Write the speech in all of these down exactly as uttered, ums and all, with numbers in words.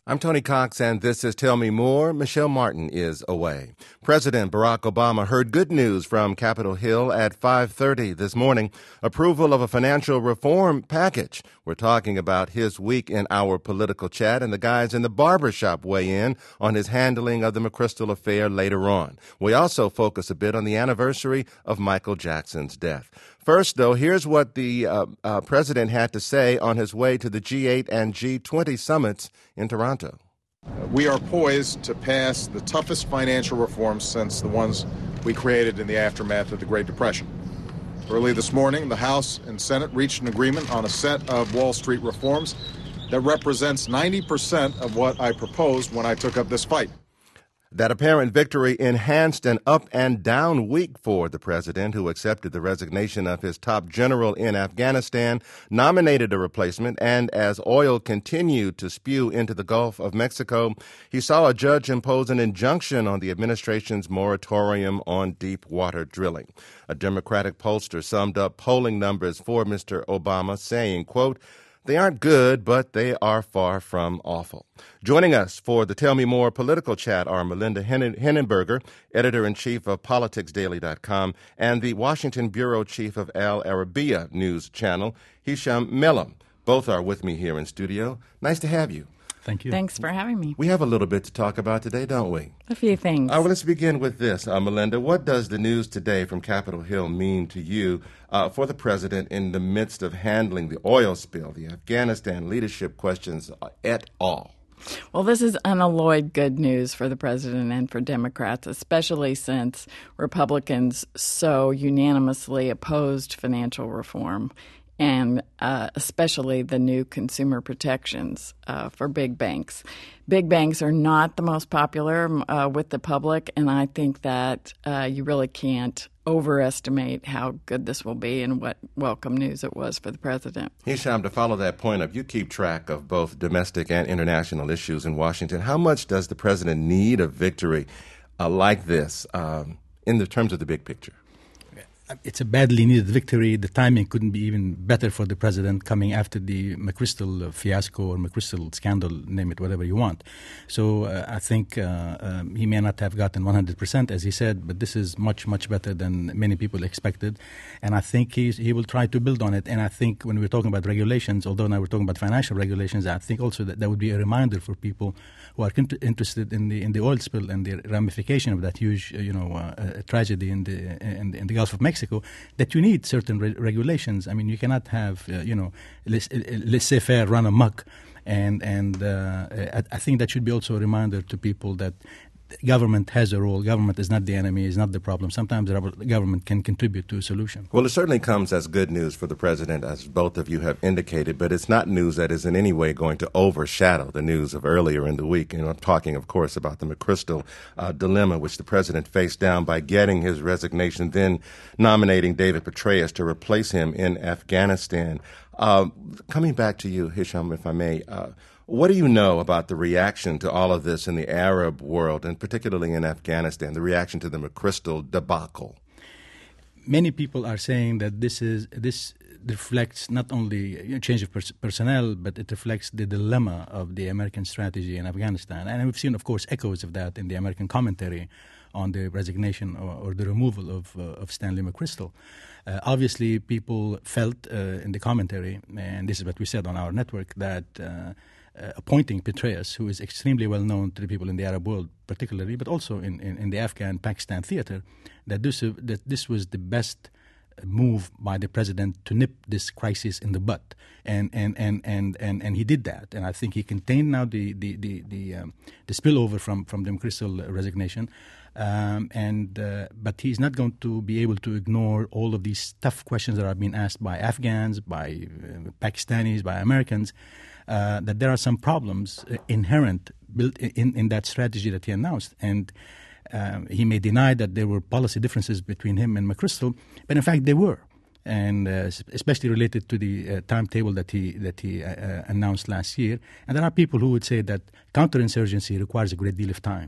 I'm Tony Cox, and this is Tell Me More. Michelle Martin is away. President Barack Obama heard good news from Capitol Hill at five thirty this morning. Approval of a financial reform package. We're talking about his week in our political chat, and the guys in the barbershop weigh in on his handling of the McChrystal affair later on. We also focus a bit on the anniversary of Michael Jackson's death. First, though, here's what the uh, uh, president had to say on his way to the G eight and G twenty summits in Toronto. We are poised to pass the toughest financial reforms since the ones we created in the aftermath of the Great Depression. Early this morning, the House and Senate reached an agreement on a set of Wall Street reforms that represents ninety percent of what I proposed when I took up this fight. That apparent victory enhanced an up and down week for the president, who accepted the resignation of his top general in Afghanistan, nominated a replacement, and as oil continued to spew into the Gulf of Mexico, he saw a judge impose an injunction on the administration's moratorium on deep water drilling. A Democratic pollster summed up polling numbers for Mister Obama, saying, quote, "They aren't good, but they are far from awful." Joining us for the Tell Me More political chat are Melinda Hindenburger, editor-in-chief of politics daily dot com, and the Washington bureau chief of Al Arabiya News Channel, Hisham Melhem. Both are with me here in studio. Nice to have you. Thank you. Thanks for having me. We have a little bit to talk about today, don't we? A few things. Uh, well, let's begin with this. Uh, Melinda, what does the news today from Capitol Hill mean to you uh, for the president in the midst of handling the oil spill, the Afghanistan leadership questions uh, et al.? Well, this is unalloyed good news for the president and for Democrats, especially since Republicans so unanimously opposed financial reform, and uh, especially the new consumer protections uh, for big banks. Big banks are not the most popular uh, with the public, and I think that uh, you really can't overestimate how good this will be and what welcome news it was for the president. Hisham, to follow that point up, you keep track of both domestic and international issues in Washington. How much does the president need a victory uh, like this um, in the terms of the big picture? It's a badly needed victory. The timing couldn't be even better for the president coming after the McChrystal fiasco or McChrystal scandal, name it, whatever you want. So uh, I think uh, um, he may not have gotten one hundred percent, as he said, but this is much, much better than many people expected. And I think he's, he will try to build on it. And I think when we're talking about regulations, although now we're talking about financial regulations, I think also that that would be a reminder for people who are in- interested in the in the oil spill and the ramification of that huge, uh, you know, uh, tragedy in the in, in the Gulf of Mexico. Mexico, that you need certain re- regulations. I mean, you cannot have, uh, you know, laissez-faire run amok. And, and uh, I, I think that should be also a reminder to people that government has a role. Government is not the enemy, is not the problem. Sometimes the government can contribute to a solution. Well, it certainly comes as good news for the president, as both of you have indicated, but it's not news that is in any way going to overshadow the news of earlier in the week. And I'm talking, of course, about the McChrystal uh, dilemma, which the president faced down by getting his resignation, then nominating David Petraeus to replace him in Afghanistan. Uh, coming back to you, Hisham, if I may, uh, what do you know about the reaction to all of this in the Arab world, and particularly in Afghanistan, the reaction to the McChrystal debacle? Many people are saying that this is this reflects not only a change of pers- personnel, but it reflects the dilemma of the American strategy in Afghanistan. And we've seen, of course, echoes of that in the American commentary on the resignation or, or the removal of, uh, of Stanley McChrystal. Uh, obviously, people felt uh, in the commentary, and this is what we said on our network, that uh, Uh, appointing Petraeus, who is extremely well known to the people in the Arab world particularly, but also in, in, in the Afghan-Pakistan theater, that this, uh, that this was the best move by the president to nip this crisis in the bud. And and, and, and, and, and he did that. And I think he contained now the the the, the, um, the spillover from, from the McChrystal resignation. Um, and uh, but he's not going to be able to ignore all of these tough questions that are being asked by Afghans, by uh, Pakistanis, by Americans, uh, that there are some problems uh, inherent built in, in that strategy that he announced. And um, he may deny that there were policy differences between him and McChrystal, but in fact there were. And uh, especially related to the uh, timetable that he that he uh, uh, announced last year. And there are people who would say that counterinsurgency requires a great deal of time.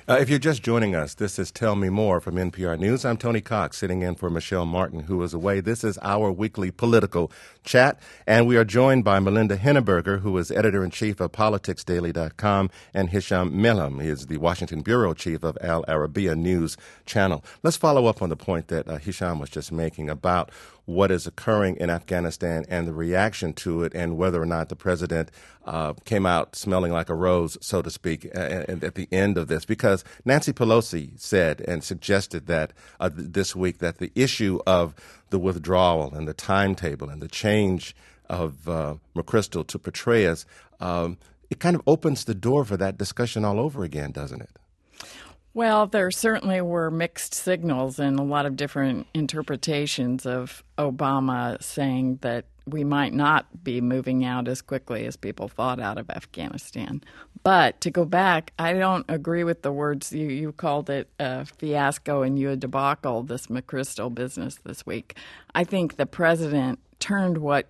Uh, if you're just joining us, this is Tell Me More from N P R News. I'm Tony Cox, sitting in for Michelle Martin, who is away. This is our weekly political chat, and we are joined by Melinda Henneberger, who is editor-in-chief of politics daily dot com, and Hisham Melhem. He is the Washington bureau chief of Al Arabiya News Channel. Let's follow up on the point that uh, Hisham was just making about what is occurring in Afghanistan and the reaction to it, and whether or not the president uh, came out smelling like a rose, so to speak, at, at the end of this. Because Nancy Pelosi said and suggested that uh, this week that the issue of the withdrawal and the timetable and the change of uh, McChrystal to Petraeus, um, it kind of opens the door for that discussion all over again, doesn't it? Well, there certainly were mixed signals and a lot of different interpretations of Obama saying that we might not be moving out as quickly as people thought out of Afghanistan. But to go back, I don't agree with the words you, you called it a fiasco and you a debacle, this McChrystal business this week. I think the president turned what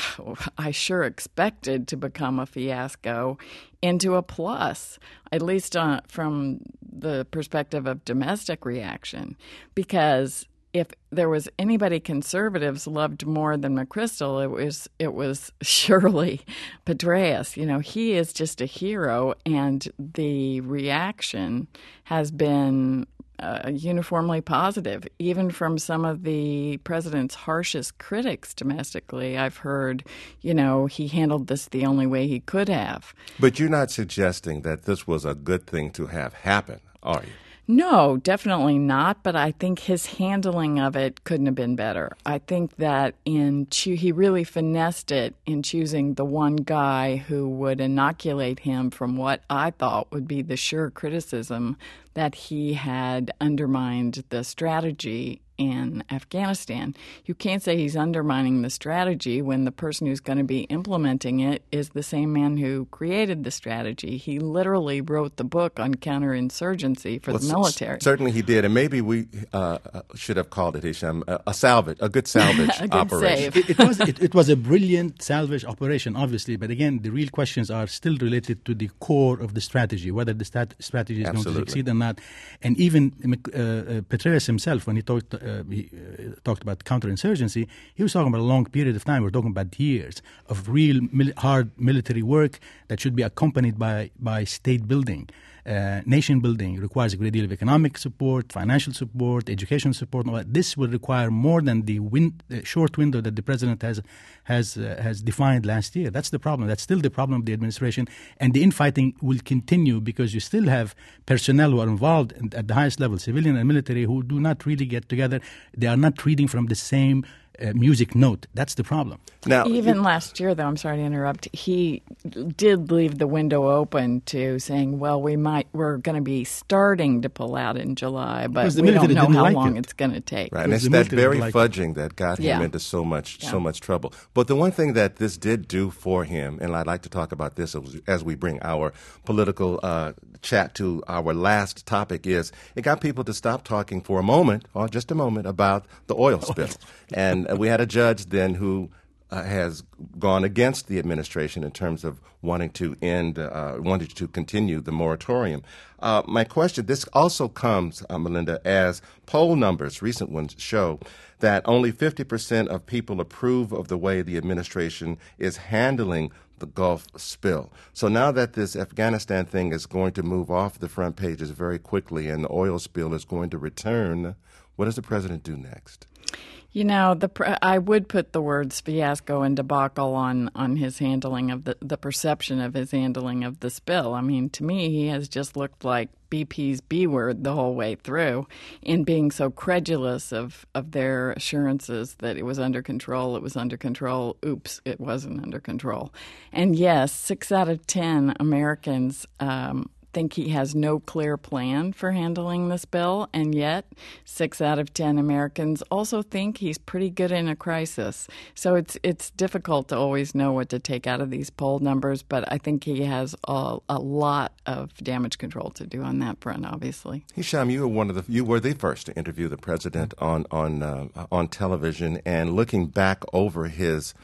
I sure expected to become a fiasco into a plus, at least uh, from the perspective of domestic reaction. Because if there was anybody conservatives loved more than McChrystal, it was it was surely Petraeus. You know, he is just a hero, and the reaction has been Uh, uniformly positive, even from some of the president's harshest critics domestically. I've heard, you know, he handled this the only way he could have. But you're not suggesting that this was a good thing to have happen, are you? No, definitely not. But I think his handling of it couldn't have been better. I think that in cho- he really finessed it in choosing the one guy who would inoculate him from what I thought would be the sure criticism that he had undermined the strategy in Afghanistan. You can't say he's undermining the strategy when the person who's going to be implementing it is the same man who created the strategy. He literally wrote the book on counterinsurgency for well, the military. C- certainly he did, and maybe we uh, should have called it, Hisham, a, a salvage, a good salvage a good operation. Save. It, it was it, it was a brilliant salvage operation, obviously, but again, the real questions are still related to the core of the strategy, whether the stat- strategy is Absolutely. going to succeed or not. And even uh, uh, Petraeus himself, when he talked uh, he uh, talked about counterinsurgency, he was talking about a long period of time. We're talking about years of real mil- hard military work that should be accompanied by, by state building. Uh, nation building requires a great deal of economic support, financial support, education support. And all that. This will require more than the win- uh, short window that the president has has uh, has defined last year. That's the problem. That's still the problem of the administration. And the infighting will continue because you still have personnel who are involved in, at the highest level, civilian and military, who do not really get together. They are not reading from the same Uh, music note. That's the problem. Now, Even you, last year, though, I'm sorry to interrupt, he did leave the window open to saying, well, we might, we're going to be starting to pull out in July, but the we don't military know didn't how like long it. it's going to take. Right, and Because it's the that military very like fudging that got him Yeah. into so much Yeah. so much trouble. But the one thing that this did do for him, and I'd like to talk about this as, as we bring our political uh, chat to our last topic, is it got people to stop talking for a moment, or just a moment, about the oil spill. And uh, we had a judge then who uh, has gone against the administration in terms of wanting to end, uh, wanting to continue the moratorium. Uh, my question, this also comes, uh, Melinda, as poll numbers, recent ones, show that only fifty percent of people approve of the way the administration is handling the Gulf spill. So now that this Afghanistan thing is going to move off the front pages very quickly and the oil spill is going to return, what does the president do next? You know, the I would put the words fiasco and debacle on, on his handling of the, the perception of his handling of the spill. I mean, to me, he has just looked like B P's B word the whole way through in being so credulous of, of their assurances that it was under control, it was under control, oops, it wasn't under control. And yes, six out of ten Americans um, think he has no clear plan for handling this bill, and yet six out of ten Americans also think he's pretty good in a crisis. So it's it's difficult to always know what to take out of these poll numbers, but I think he has a, a lot of damage control to do on that front, obviously. Hisham, you were one of the you were the first to interview the president on on uh, on television, and looking back over his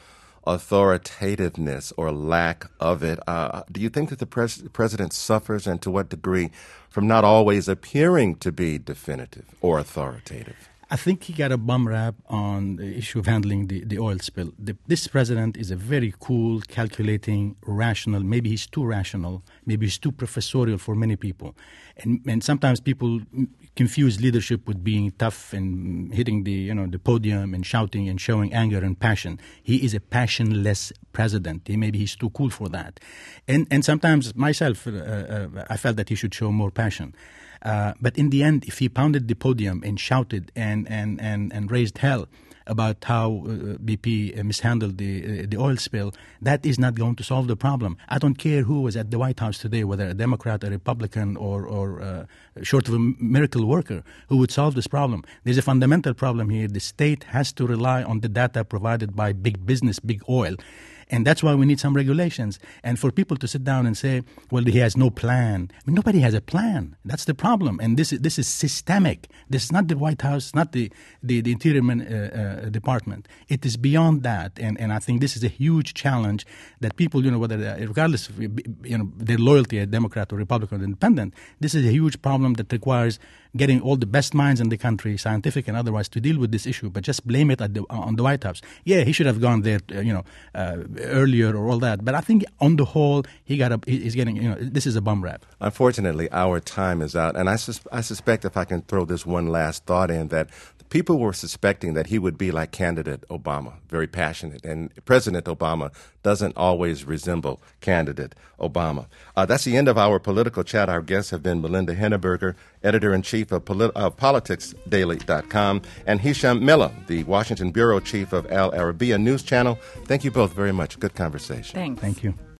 authoritativeness or lack of it. Uh, do you think that the pres- president suffers, and to what degree, from not always appearing to be definitive or authoritative? I think he got a bum rap on the issue of handling the, the oil spill. The, this president is a very cool, calculating, rational. Maybe he's too rational. Maybe he's too professorial for many people. And, and sometimes people confuse leadership with being tough and hitting the, you know, the podium and shouting and showing anger and passion. He is a passionless president. He, maybe he's too cool for that. And, and sometimes myself, uh, uh, I felt that he should show more passion. Uh, but in the end, if he pounded the podium and shouted and, and, and, and raised hell about how uh, B P mishandled the uh, the oil spill, that is not going to solve the problem. I don't care who was at the White House today, whether a Democrat, a Republican, or, or uh, short of a miracle worker, who would solve this problem. There's a fundamental problem here. The state has to rely on the data provided by big business, big oil. And that's why we need some regulations. And for people to sit down and say, well, he has no plan. I mean, nobody has a plan. That's the problem. And this is, this is systemic. This is not the White House, not the, the, the Interior uh, uh, Department. It is beyond that. And, and I think this is a huge challenge that people, you know, whether regardless of, you know, their loyalty, a Democrat or Republican or Independent, this is a huge problem that requires getting all the best minds in the country, scientific and otherwise, to deal with this issue. But just blame it at the, on the White House. Yeah, he should have gone there, uh, you know, uh, earlier or all that. But I think on the whole, he got a, he's getting, you know, this is a bum rap. Unfortunately, our time is out. And I, sus- I suspect, if I can throw this one last thought in, that people were suspecting that he would be like candidate Obama, very passionate. And President Obama doesn't always resemble candidate Obama. Uh, that's the end of our political chat. Our guests have been Melinda Henneberger, editor-in-chief of, Polit- of politics daily dot com, and Hisham Miller, the Washington bureau chief of Al Arabiya News Channel. Thank you both very much. Good conversation. Thanks. Thank you.